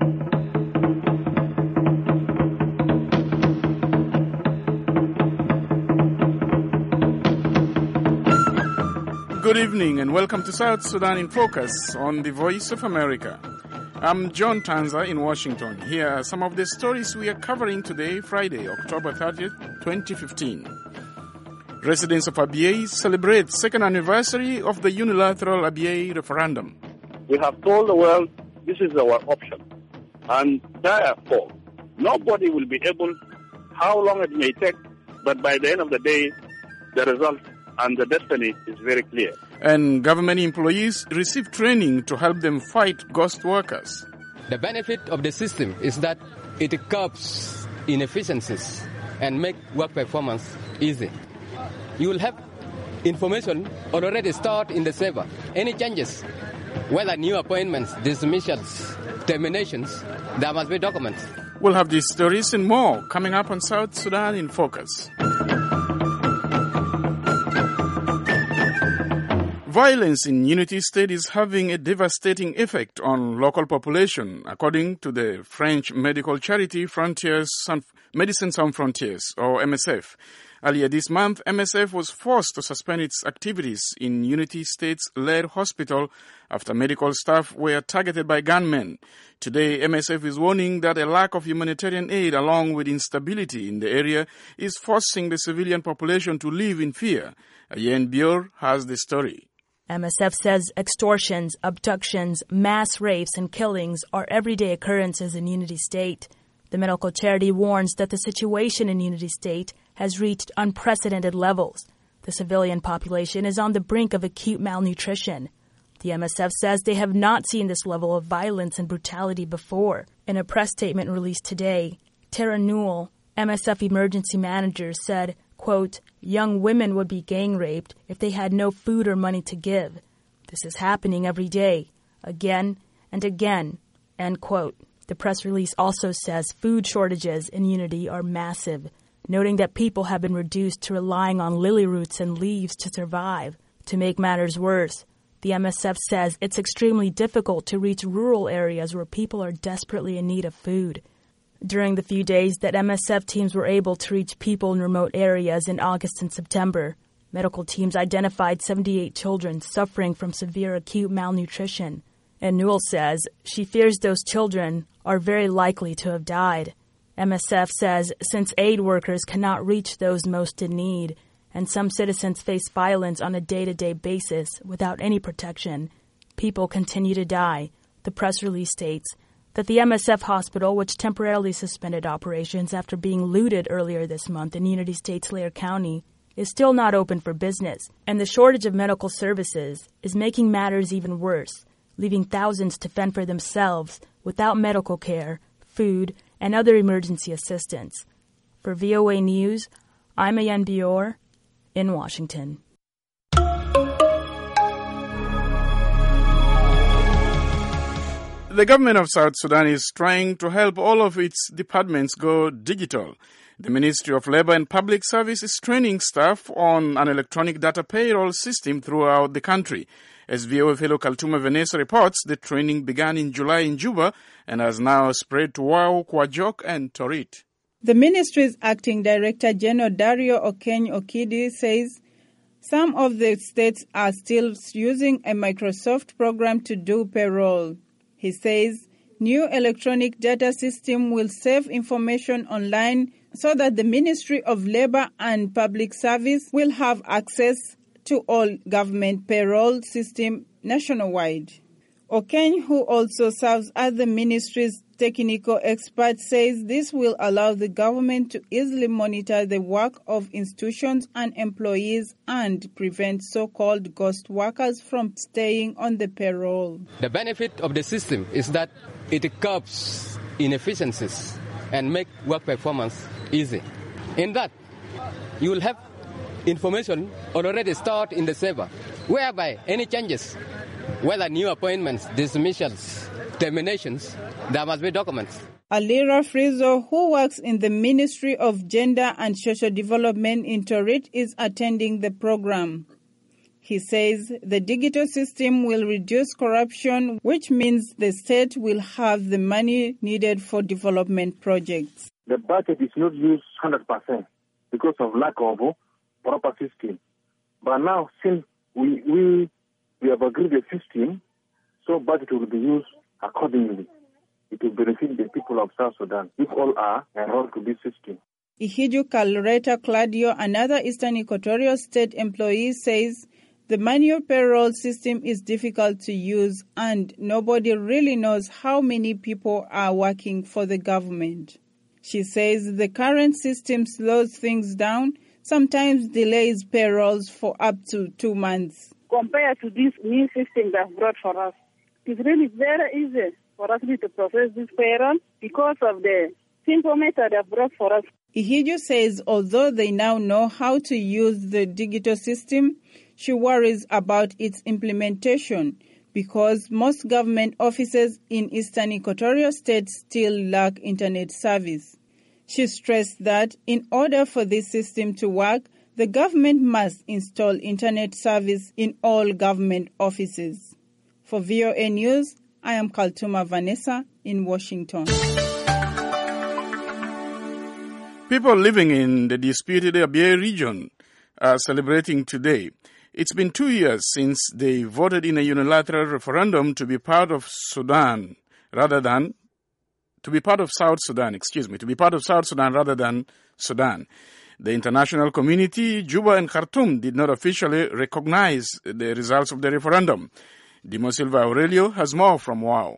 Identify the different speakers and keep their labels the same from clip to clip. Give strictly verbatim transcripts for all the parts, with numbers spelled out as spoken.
Speaker 1: Good evening and welcome to South Sudan in Focus on the Voice of America. I'm John Tanza in Washington. Here are some of the stories we are covering today, Friday, October thirtieth, twenty fifteen. Residents of Abyei celebrate second anniversary of the unilateral Abyei referendum.
Speaker 2: We have told the world this is our option. And therefore, nobody will be able, how long it may take, but by the end of the day, the result and the destiny is very clear.
Speaker 1: And government employees receive training to help them fight ghost workers.
Speaker 3: The benefit of the system is that it curbs inefficiencies and make work performance easy. You will have information already stored in the server. Any changes, whether new appointments, dismissals, terminations, there must be documents.
Speaker 1: We'll have these stories and more coming up on South Sudan in Focus. Violence in Unity State is having a devastating effect on local population, according to the French medical charity Frontiers Sans, Medicine Sans Frontiers, or M S F. Earlier this month, M S F was forced to suspend its activities in Unity State's Laird Hospital after medical staff were targeted by gunmen. Today, M S F is warning that a lack of humanitarian aid along with instability in the area is forcing the civilian population to live in fear. Ayen Bior has the story.
Speaker 4: M S F says extortions, abductions, mass rapes, and killings are everyday occurrences in Unity State. The medical charity warns that the situation in Unity State has reached unprecedented levels. The civilian population is on the brink of acute malnutrition. The M S F says they have not seen this level of violence and brutality before. In a press statement released today, Tara Newell, M S F emergency manager, said, quote, young women would be gang raped if they had no food or money to give. This is happening every day, again and again, end quote. The press release also says food shortages in Unity are massive, noting that people have been reduced to relying on lily roots and leaves to survive. To make matters worse, the M S F says it's extremely difficult to reach rural areas where people are desperately in need of food. During the few days that M S F teams were able to reach people in remote areas in August and September, medical teams identified seventy-eight children suffering from severe acute malnutrition. And Newell says she fears those children are very likely to have died. M S F says since aid workers cannot reach those most in need, and some citizens face violence on a day-to-day basis without any protection, people continue to die. The press release states that the M S F hospital, which temporarily suspended operations after being looted earlier this month in Unity State's Laird County, is still not open for business, and the shortage of medical services is making matters even worse, leaving thousands to fend for themselves without medical care, food, and other emergency assistance. For V O A News, I'm Ayen Bior in Washington.
Speaker 1: The government of South Sudan is trying to help all of its departments go digital. The Ministry of Labor and Public Service is training staff on an electronic data payroll system throughout the country. As V O A fellow Kaltuma Vanessa reports, the training began in July in Juba and has now spread to Wau, Kwajok, and Torit.
Speaker 5: The ministry's acting director, General Dario Okeny Okidi, says some of the states are still using a Microsoft program to do payroll. He says new electronic data system will save information online so that the Ministry of Labor and Public Service will have access to all government payroll system nationwide. Okeny, who also serves as the ministry's technical expert, says this will allow the government to easily monitor the work of institutions and employees and prevent so-called ghost workers from staying on the payroll.
Speaker 3: The benefit of the system is that it curbs inefficiencies and make work performance easy. In that, you will have information already stored in the server, whereby any changes, whether new appointments, dismissals, terminations, there must be documents.
Speaker 5: Alira Frizo, who works in the Ministry of Gender and Social Development in Torit, is attending the program. He says the digital system will reduce corruption, which means the state will have the money needed for development projects.
Speaker 6: The budget is not used one hundred percent because of lack of proper system. But now, since we, we, we have agreed the system, so budget will be used accordingly. It will benefit the people of South Sudan if all are enrolled to this system.
Speaker 5: Ihiju Kalureta Claudio, another Eastern Equatorial State employee, says the manual payroll system is difficult to use and nobody really knows how many people are working for the government. She says the current system slows things down, sometimes delays payrolls for up to two months.
Speaker 7: Compared to this new system that's brought for us, it's really very easy for us to process this payroll because of the simple method they've brought for us.
Speaker 5: Ihiju says although they now know how to use the digital system, she worries about its implementation because most government offices in Eastern Equatorial States still lack internet service. She stressed that in order for this system to work, the government must install internet service in all government offices. For V O A News, I am Kaltuma Vanessa in Washington.
Speaker 1: People living in the disputed Abyei region are celebrating today. It's been two years since they voted in a unilateral referendum to be part of Sudan rather than to be part of South Sudan, excuse me, to be part of South Sudan rather than Sudan. The international community, Juba and Khartoum, did not officially recognize the results of the referendum. Dimo Silva Aurelio has more from WOW.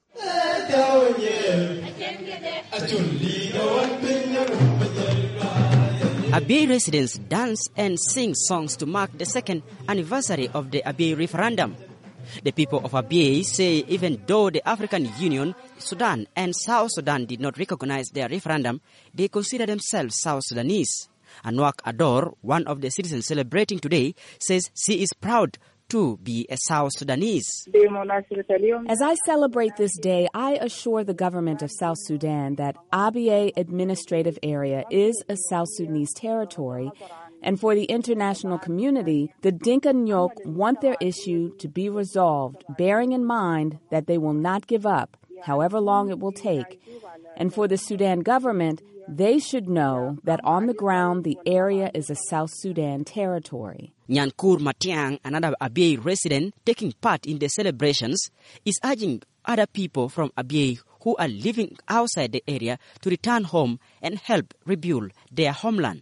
Speaker 8: Abyei residents dance and sing songs to mark the second anniversary of the Abyei referendum. The people of Abyei say even though the African Union, Sudan and South Sudan did not recognize their referendum, they consider themselves South Sudanese. Anwak Ador, one of the citizens celebrating today, says she is proud to be a South Sudanese.
Speaker 9: As I celebrate this day, I assure the government of South Sudan that Abyei Administrative Area is a South Sudanese territory, and for the international community, the Dinka Nyok want their issue to be resolved, bearing in mind that they will not give up, however long it will take. And for the Sudan government, they should know that on the ground the area is a South Sudan territory.
Speaker 8: Nyankur Matiang, another Abyei resident taking part in the celebrations, is urging other people from Abyei who are living outside the area to return home and help rebuild their homeland.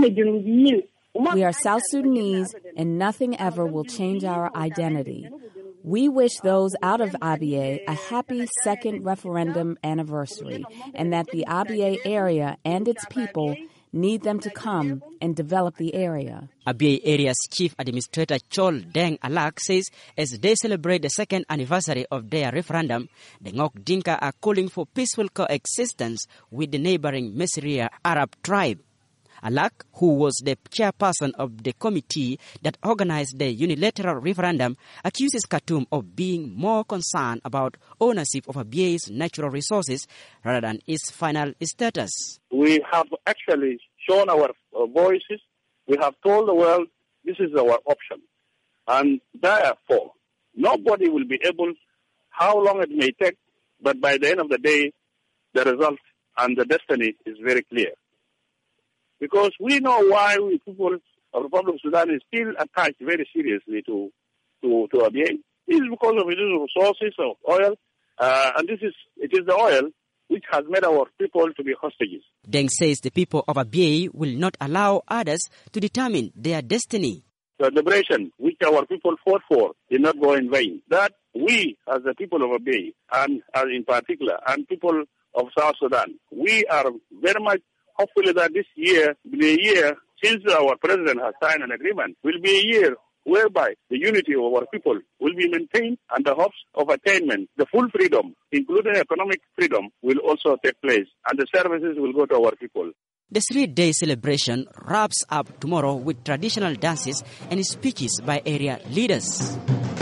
Speaker 9: We are South Sudanese and nothing ever will change our identity. We wish those out of Abyei a happy second referendum anniversary and that the Abyei area and its people need them to come and develop the area.
Speaker 8: Abyei area's chief administrator Chol Deng Alak says as they celebrate the second anniversary of their referendum, the Ngok Dinka are calling for peaceful coexistence with the neighboring Mesiria Arab tribe. Alak, who was the chairperson of the committee that organized the unilateral referendum, accuses Khartoum of being more concerned about ownership of Abyei's natural resources rather than its final status.
Speaker 2: We have actually shown our uh, voices. We have told the world this is our option. And therefore, nobody will be able, how long it may take, but by the end of the day, the result and the destiny is very clear. Because we know why we people of the Republic of Sudan is still attached very seriously to to, to Abyei. It is because of its resources of oil, uh, and this is it is the oil which has made our people to be hostages.
Speaker 8: Deng says the people of Abyei will not allow others to determine their destiny.
Speaker 2: The liberation which our people fought for did not go in vain. That we, as the people of Abyei, and as in particular, and people of South Sudan, we are very much hopefully that this year will be a year, since our president has signed an agreement, will be a year whereby the unity of our people will be maintained and the hopes of attainment, the full freedom, including economic freedom, will also take place and the services will go to our people.
Speaker 8: The three-day celebration wraps up tomorrow with traditional dances and speeches by area leaders.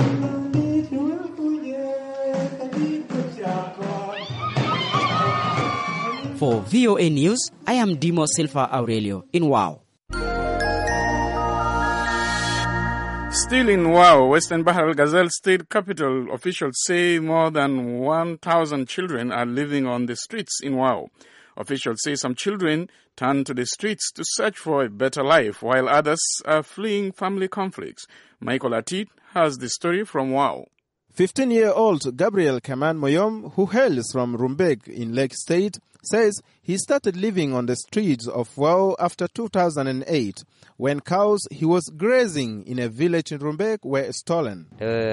Speaker 8: For V O A News, I am Dimo Silva Aurelio in WOW.
Speaker 1: Still in Wau, Western Bahr el Ghazal state capital, officials say more than one thousand children are living on the streets in Wau. Officials say some children turn to the streets to search for a better life, while others are fleeing family conflicts. Michael Atit has the story from Wau.
Speaker 10: fifteen-year-old Gabriel Kaman Moyom, who hails from Rumbek in Lake State, says he started living on the streets of Wau after two thousand eight, when cows he was grazing in a village in Rumbek were stolen.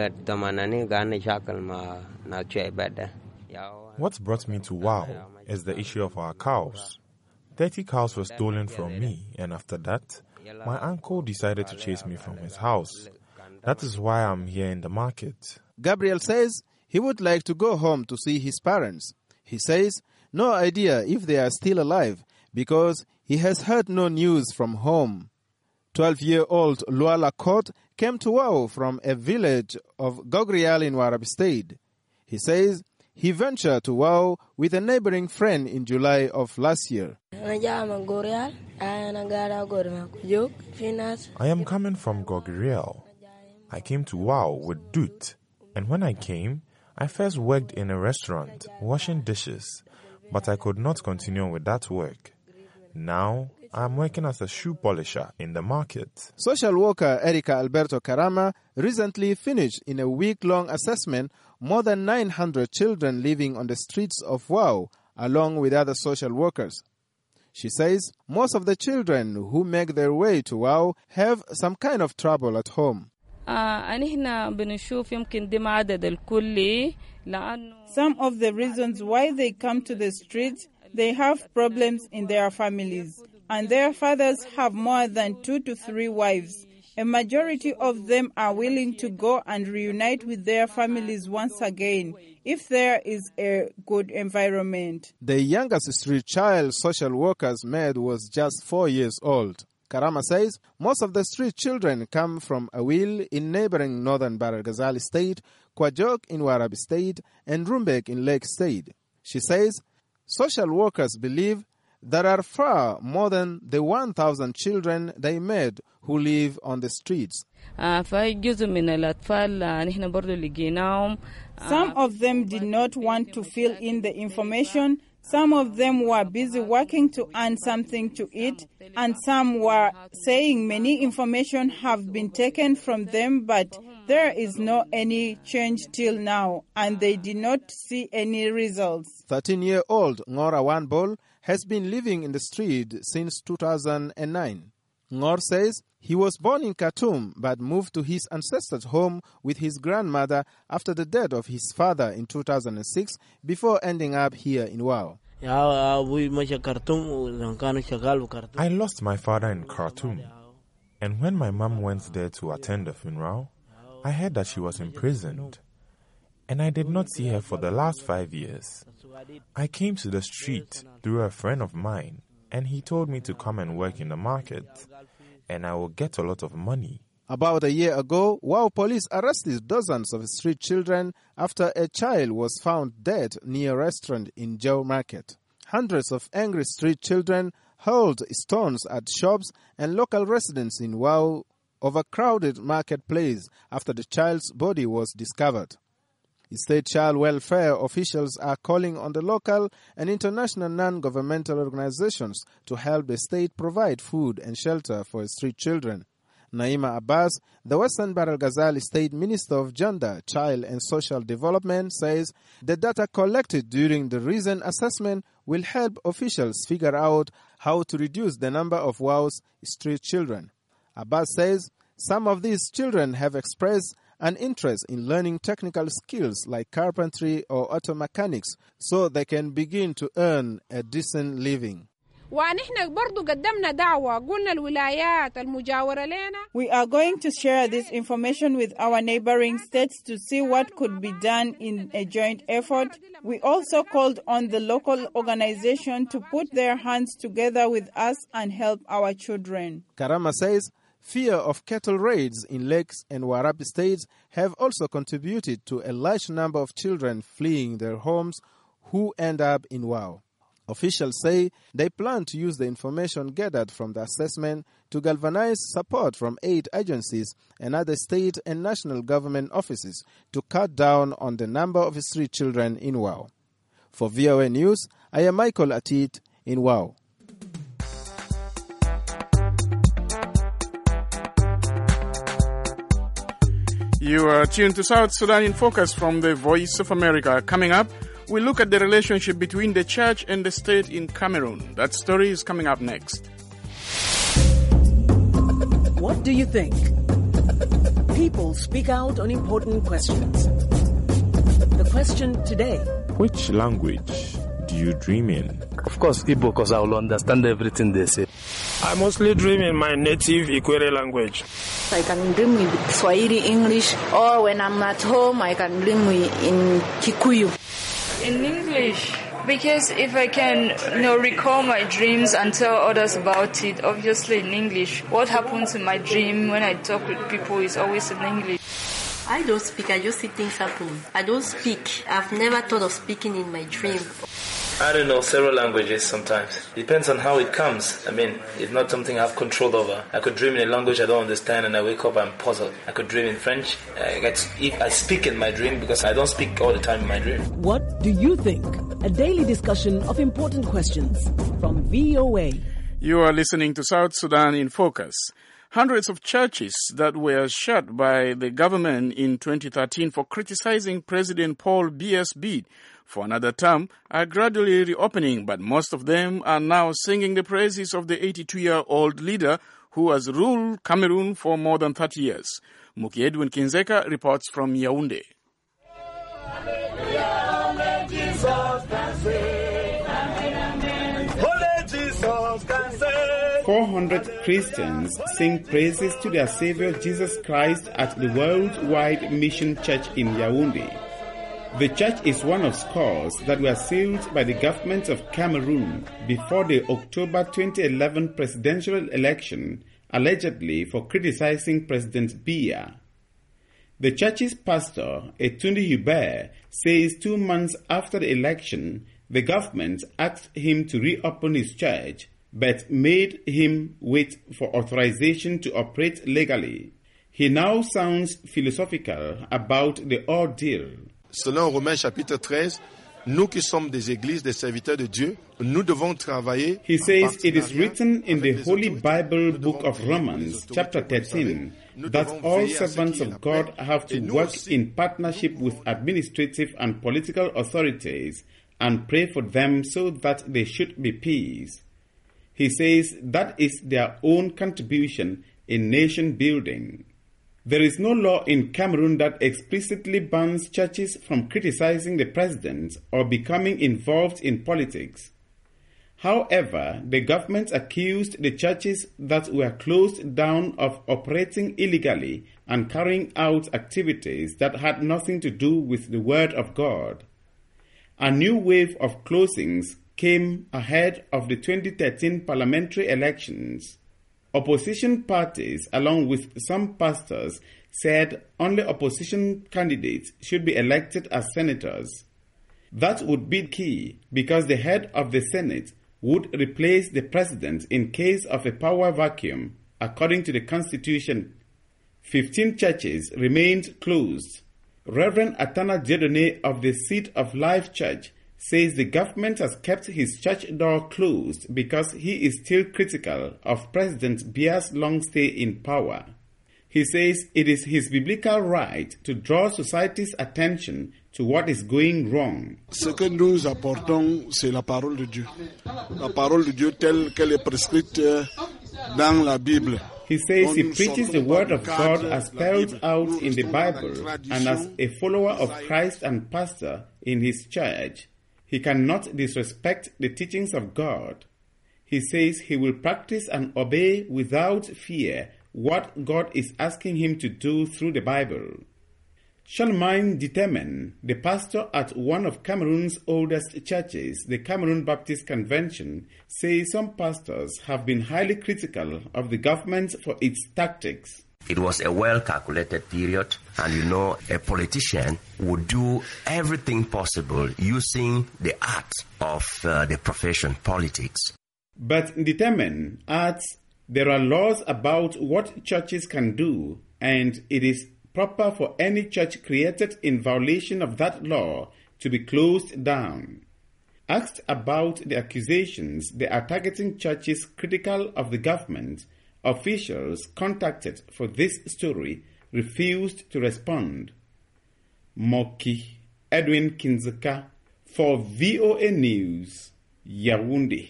Speaker 11: What brought me to Wau is the issue of our cows. thirty cows were stolen from me, and after that, my uncle decided to chase me from his house. That is why I'm here in the market.
Speaker 10: Gabriel says he would like to go home to see his parents. He says no idea if they are still alive because he has heard no news from home. twelve-year-old Luala Kot came to Wau from a village of Gogrial in Warab State. He says he ventured to Wau with a neighboring friend in July of last year.
Speaker 11: I am coming from Gogrial. I came to Wau with Dut, and when I came, I first worked in a restaurant, washing dishes, but I could not continue with that work. Now, I am working as a shoe polisher in the market.
Speaker 10: Social worker Erica Alberto Carama recently finished in a week-long assessment more than nine hundred children living on the streets of Wau, along with other social workers. She says most of the children who make their way to Wau have some kind of trouble at home.
Speaker 5: Some of the reasons why they come to the streets, they have problems in their families, and their fathers have more than two to three wives. A majority of them are willing to go and reunite with their families once again if there is a good environment.
Speaker 10: The youngest street child social workers met was just four years old. Karama says most of the street children come from Awil in neighboring northern Bahr el Ghazal state, Kwajok in Warab state, and Rumbek in Lake State. She says social workers believe there are far more than the one thousand children they met who live on the streets.
Speaker 5: Some of them did not want to fill in the information. Some of them were busy working to earn something to eat, and some were saying many information have been taken from them, but there is no any change till now, and they did not see any results.
Speaker 10: thirteen-year-old Ngora Wanbol has been living in the street since two thousand nine. Ngor says he was born in Khartoum but moved to his ancestors' home with his grandmother after the death of his father in two thousand six before ending up here in Wau.
Speaker 11: I lost my father in Khartoum, and when my mom went there to attend the funeral, I heard that she was imprisoned, and I did not see her for the last five years. I came to the street through a friend of mine, and he told me to come and work in the market, and I will get a lot of money.
Speaker 10: About a year ago, Wau police arrested dozens of street children after a child was found dead near a restaurant in Jau Market. Hundreds of angry street children hurled stones at shops and local residents in Wau overcrowded marketplace after the child's body was discovered. State child welfare officials are calling on the local and international non-governmental organizations to help the state provide food and shelter for street children. Naima Abbas, the Western Bahr el Ghazal State Minister of Gender, Child and Social Development, says the data collected during the recent assessment will help officials figure out how to reduce the number of Wau's street children. Abbas says some of these children have expressed an interest in learning technical skills like carpentry or auto mechanics so they can begin to earn a decent living.
Speaker 5: We are going to share this information with our neighboring states to see what could be done in a joint effort. We also called on the local organization to put their hands together with us and help our children.
Speaker 10: Karama says fear of cattle raids in Lakes and Warab states have also contributed to a large number of children fleeing their homes who end up in Wau. Officials say they plan to use the information gathered from the assessment to galvanize support from aid agencies and other state and national government offices to cut down on the number of street children in Wau. For V O A News, I am Michael Atit in Wau.
Speaker 1: You are tuned to South Sudan in Focus from the Voice of America. Coming up, we look at the relationship between the church and the state in Cameroon. That story is coming up next.
Speaker 12: What do you think? People speak out on important questions. The question today:
Speaker 11: which language do you dream in?
Speaker 13: Of course, Igbo, because I will understand everything they say.
Speaker 14: I mostly dream in my native Ikwere language.
Speaker 15: I can dream with Swahili, English, or when I'm at home, I can dream in Kikuyu.
Speaker 16: In English, because if I can, you know, recall my dreams and tell others about it, obviously in English. What happens in my dream when I talk with people is always in English.
Speaker 17: I don't speak, I just see things happen. I don't speak. I've never thought of speaking in my dream.
Speaker 18: I don't know several languages sometimes. Depends on how it comes. I mean, it's not something I have control over. I could dream in a language I don't understand and I wake up and I'm puzzled. I could dream in French. I, get, I speak in my dream because I don't speak all the time in my dream.
Speaker 12: What do you think? A daily discussion of important questions from V O A.
Speaker 1: You are listening to South Sudan in Focus. Hundreds of churches that were shut by the government in twenty thirteen for criticizing President Paul Biya's bid for another term are gradually reopening, but most of them are now singing the praises of the eighty-two-year-old leader who has ruled Cameroon for more than thirty years. Muki Edwin Kinzeka reports from Yaoundé.
Speaker 19: four hundred Christians sing praises to their Savior Jesus Christ at the Worldwide Mission Church in Yaoundé. The church is one of scores that were sealed by the government of Cameroon before the October twenty eleven presidential election, allegedly for criticizing President Biya. The church's pastor, Etundi Hubert, says two months after the election, the government asked him to reopen his church, but made him wait for authorization to operate legally. He now sounds philosophical about the ordeal.
Speaker 20: Selon Romains chapitre treize, nous qui sommes des églises, des serviteurs de Dieu, nous devons travailler.
Speaker 19: He says it is written in the Holy Bible book of Romans, chapter thirteen, that all servants of God have to work in partnership with administrative and political authorities and pray for them so that there should be peace. He says that is their own contribution in nation building. There is no law in Cameroon that explicitly bans churches from criticizing the president or becoming involved in politics. However, the government accused the churches that were closed down of operating illegally and carrying out activities that had nothing to do with the Word of God. A new wave of closings came ahead of the twenty thirteen parliamentary elections. Opposition parties, along with some pastors, said only opposition candidates should be elected as senators. That would be key because the head of the Senate would replace the president in case of a power vacuum, according to the Constitution. Fifteen churches remained closed. Reverend Atana Dieudonné of the Seat of Life Church says the government has kept his church door closed because he is still critical of President Biya's long stay in power. He says it is his biblical right to draw society's attention to what is going wrong.
Speaker 21: Ce que nous apportons, c'est la parole de Dieu. La parole de Dieu telle qu'elle est prescrite dans la Bible.
Speaker 19: He says he preaches the word of God as spelled out in the Bible, and as a follower of Christ and pastor in his church, he cannot disrespect the teachings of God. He says he will practice and obey without fear what God is asking him to do through the Bible. Charlemagne Ditemen, the pastor at one of Cameroon's oldest churches, the Cameroon Baptist Convention, says some pastors have been highly critical of the government for its tactics.
Speaker 4: It was a well-calculated period, and you know, a politician would do everything possible using the art of uh, the profession, politics.
Speaker 19: But Nditemen adds there are laws about what churches can do, and it is proper for any church created in violation of that law to be closed down. Asked about the accusations they are targeting churches critical of the government, officials contacted for this story refused to respond. Moki Edwin Kinzeka for V O A News, Yaoundé.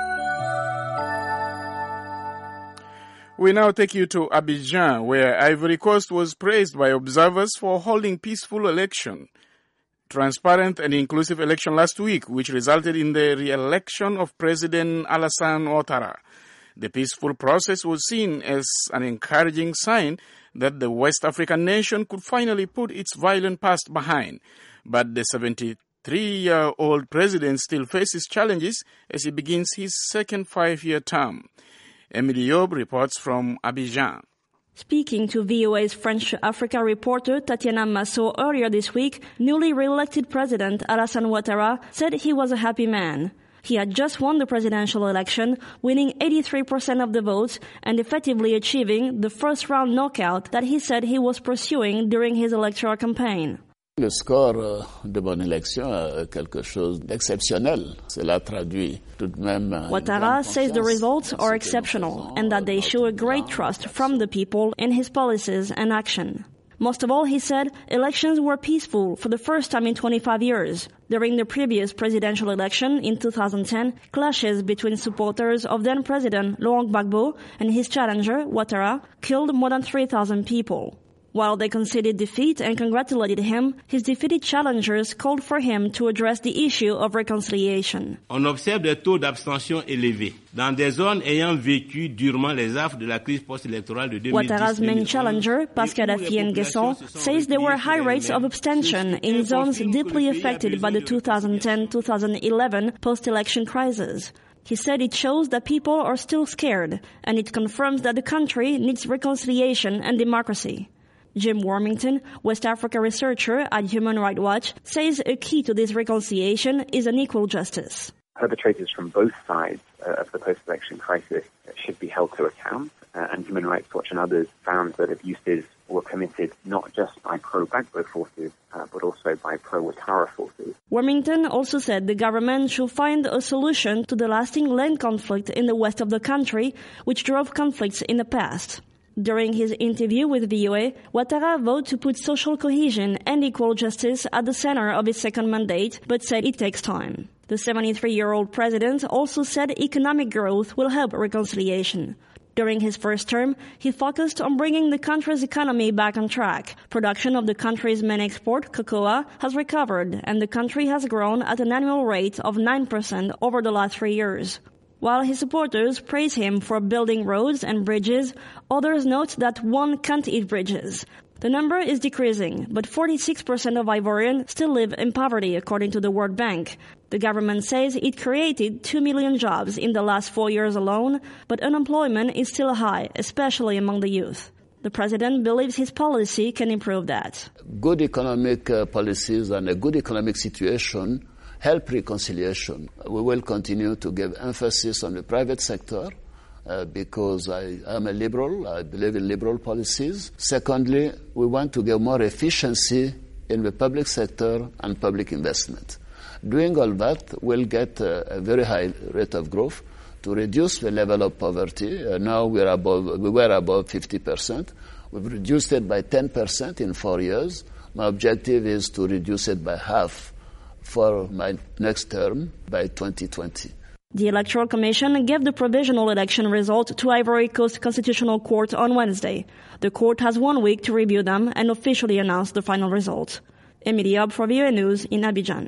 Speaker 1: We now take you to Abidjan, where Ivory Coast was praised by observers for holding peaceful election, transparent and inclusive election last week, which resulted in the re-election of President Alassane Ouattara. The peaceful process was seen as an encouraging sign that the West African nation could finally put its violent past behind. But the seventy-three-year-old president still faces challenges as he begins his second five-year term. Emily Yob reports from Abidjan.
Speaker 22: Speaking to V O A's French Africa reporter Tatiana Massot earlier this week, newly re-elected President Alassane Ouattara said he was a happy man. He had just won the presidential election, winning eighty-three percent of the votes and effectively achieving the first-round knockout that he said he was pursuing during his electoral campaign.
Speaker 23: Le score de bonne élection est quelque chose d'exceptionnel. Cela traduit tout de même.
Speaker 22: Ouattara says the results are exceptional and that they show a great trust from the people in his policies and action. Most of all, he said, elections were peaceful for the first time in twenty-five years. During the previous presidential election in two thousand ten, clashes between supporters of then-President Laurent Gbagbo and his challenger, Ouattara, killed more than three thousand people. While they conceded defeat and congratulated him, his defeated challengers called for him to address the issue of reconciliation.
Speaker 24: On observe des taux d'abstention élevés dans des zones ayant vécu durement les affres de la crise post-électorale de deux mille dix.
Speaker 22: Ouattara's main challenger, Pascal Affi-N'Guesson, says there were high rates of abstention in zones deeply affected by the two thousand ten to two thousand eleven post-election crisis. He said it shows that people are still scared, and it confirms that the country needs reconciliation and democracy. Jim Wormington, West Africa researcher at Human Rights Watch, says a key to this reconciliation is an equal justice.
Speaker 25: Perpetrators from both sides uh, of the post-election crisis should be held to account, uh, and Human Rights Watch and others found that abuses were committed not just by pro-Gbagbo forces, uh, but also by pro-Ouattara forces.
Speaker 22: Wormington also said the government should find a solution to the lasting land conflict in the west of the country, which drove conflicts in the past. During his interview with V O A, Ouattara vowed to put social cohesion and equal justice at the center of his second mandate, but said it takes time. The seventy-three-year-old president also said economic growth will help reconciliation. During his first term, he focused on bringing the country's economy back on track. Production of the country's main export, cocoa, has recovered, and the country has grown at an annual rate of nine percent over the last three years. While his supporters praise him for building roads and bridges, others note that one can't eat bridges. The number is decreasing, but forty-six percent of Ivorians still live in poverty, according to the World Bank. The government says it created two million jobs in the last four years alone, but unemployment is still high, especially among the youth. The president believes his policy can improve that.
Speaker 23: Good economic uh, policies and a good economic situation help reconciliation. We will continue to give emphasis on the private sector uh, because I am a liberal. I believe in liberal policies. Secondly, we want to give more efficiency in the public sector and public investment. Doing all that will get a, a very high rate of growth to reduce the level of poverty. Uh, now we are above, we were above fifty percent. We've reduced it by ten percent in four years. My objective is to reduce it by half for my next term by twenty twenty.
Speaker 22: The Electoral Commission gave the provisional election result to Ivory Coast Constitutional Court on Wednesday. The court has one week to review them and officially announce the final result. Emily Yob for V O A News in Abidjan.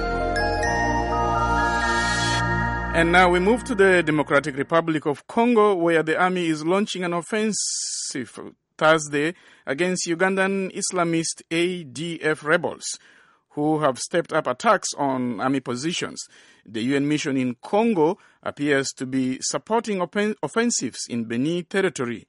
Speaker 1: And now we move to the Democratic Republic of Congo, where the army is launching an offensive Thursday against Ugandan Islamist A D F rebels, who have stepped up attacks on army positions. The U N mission in Congo appears to be supporting open offensives in Beni territory.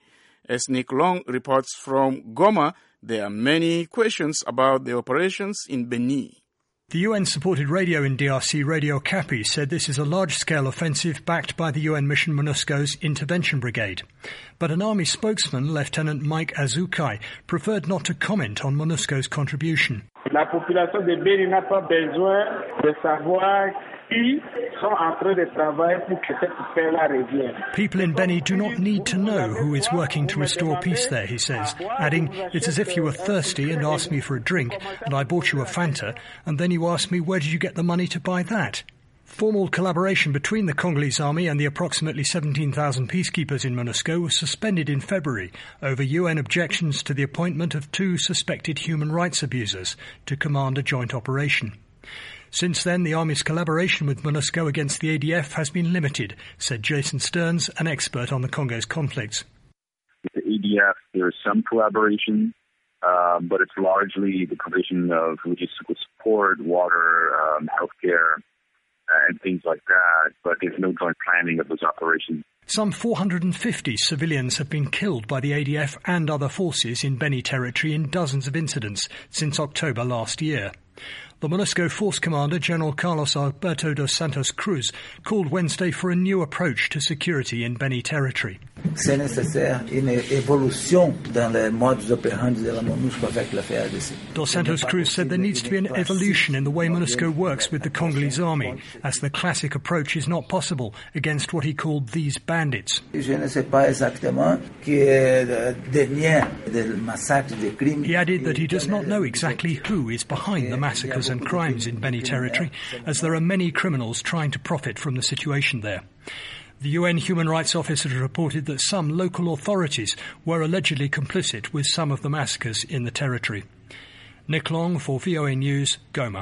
Speaker 1: As Nick Long reports from Goma, there are many questions about the operations in Beni.
Speaker 2: The U N-supported radio in D R C, Radio Okapi, said this is a large-scale offensive backed by the U N mission MONUSCO's Intervention Brigade. But an army spokesman, Lieutenant Mike Azukai, preferred not to comment on MONUSCO's contribution.
Speaker 3: La population de Beni n'a pas besoin de savoir qui sont en train de travailler pour que cette paix-là revienne.
Speaker 2: People in Beni do not need to know who is working to restore peace there, he says, adding, it's as if you were thirsty and asked me for a drink, and I bought you a Fanta, and then you asked me where did you get the money to buy that? Formal collaboration between the Congolese army and the approximately seventeen thousand peacekeepers in MONUSCO was suspended in February over U N objections to the appointment of two suspected human rights abusers to command a joint operation. Since then, the Army's collaboration with MONUSCO against the A D F has been limited, said Jason Stearns, an expert on the Congo's conflicts.
Speaker 6: With the A D F, there is some collaboration, uh, but it's largely the provision of logistical support, water, um, healthcare, uh, and things like that, but there's no joint planning of those operations.
Speaker 2: Some four hundred fifty civilians have been killed by the A D F and other forces in Beni territory in dozens of incidents since October last year. The MONUSCO force commander, General Carlos Alberto dos Santos Cruz, called Wednesday for a new approach to security in Beni territory.
Speaker 7: C'est nécessaire une évolution dans les modes opérandi de la MONUSCO avec la F A R D C.
Speaker 2: Dos Santos Cruz said there needs to be an evolution in the way MONUSCO works with the Congolese army, as the classic approach is not possible against what he called these bandits.
Speaker 7: Je ne sais pas exactement qui est derrière le massacre des crimes.
Speaker 2: He added that he does not know exactly who is behind the massacres and crimes in Beni territory, as there are many criminals trying to profit from the situation there. The U N Human Rights Office has reported that some local authorities were allegedly complicit with some of the massacres in the territory. Nick Long for V O A News, Goma.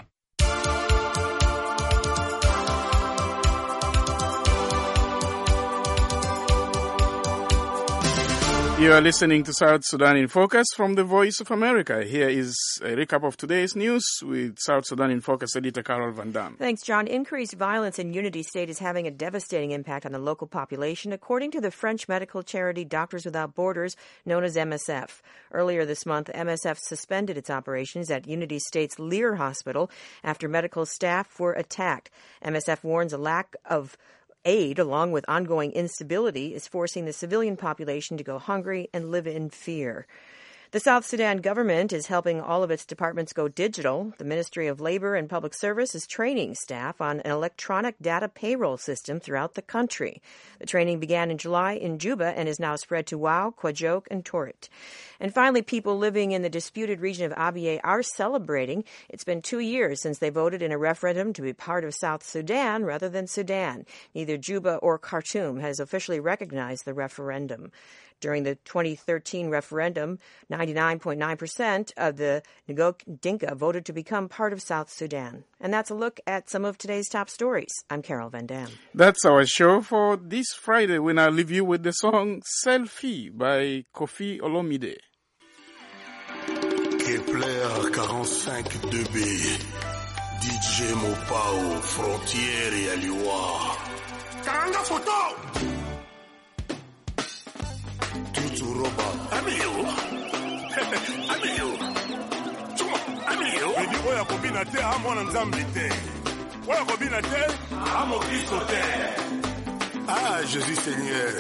Speaker 1: You are listening to South Sudan in Focus from the Voice of America. Here is a recap of today's news with South Sudan in Focus editor Carol Van Dam.
Speaker 9: Thanks, John. Increased violence in Unity State is having a devastating impact on the local population, according to the French medical charity Doctors Without Borders, known as M S F. Earlier this month, M S F suspended its operations at Unity State's Lear Hospital after medical staff were attacked. M S F warns a lack of aid, along with ongoing instability, is forcing the civilian population to go hungry and live in fear. The South Sudan government is helping all of its departments go digital. The Ministry of Labor and Public Service is training staff on an electronic data payroll system throughout the country. The training began in July in Juba and is now spread to Wau, Kwajok, and Torit. And finally, people living in the disputed region of Abyei are celebrating. It's been two years since they voted in a referendum to be part of South Sudan rather than Sudan. Neither Juba or Khartoum has officially recognized the referendum. During the twenty thirteen referendum, ninety-nine point nine percent of the Ngok Dinka voted to become part of South Sudan. And that's a look at some of today's top stories. I'm Carol Van Dam.
Speaker 1: That's our show for this Friday, when I leave you with the song Selfie by Kofi Olomide.
Speaker 26: Kepler quarante-cinq deux B, D J Mopao, Frontière et Aliwa. Karanga photo! Amiyo, amiyo, chuma, amiyo. Edi oya kobina te amwana nzambi te, oya kobina te amo Kristo te. Ah, Jésus Seigneur.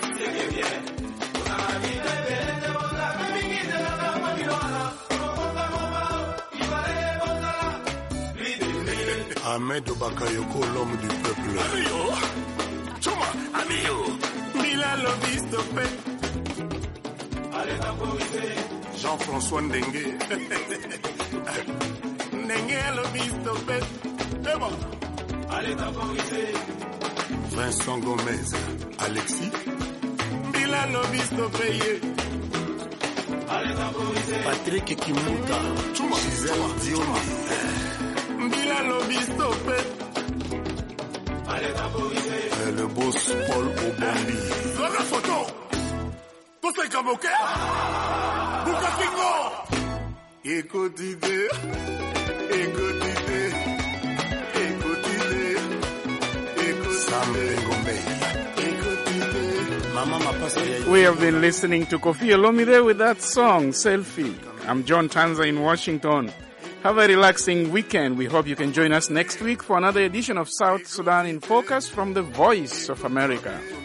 Speaker 26: Ahmed Bakayoko, l'homme du peuple. Amiyo, chuma, amiyo. Mila lo visto pe. Jean-François Ndengue. Ndengue le visto pet. C'est bon. Allez temporiser. Vincent Gomez. Alexis. Bila le visto payé. Allez temporiser. Patrick Kimuta. Chuma. Gisèle Dioni. Bila le visto pet. Allez temporiser. Le boss Paul Obambi. Dans la photo. Tout c'est comme ok? Boukakingo! Écoute idée, écoute idée, écoute idée, écoute Sam Ngombe, écoute idée,
Speaker 1: We have been listening to Kofi Olomide with that song, Selfie. I'm John Tanza in Washington. Have a relaxing weekend. We hope you can join us next week for another edition of South Sudan in Focus from the Voice of America.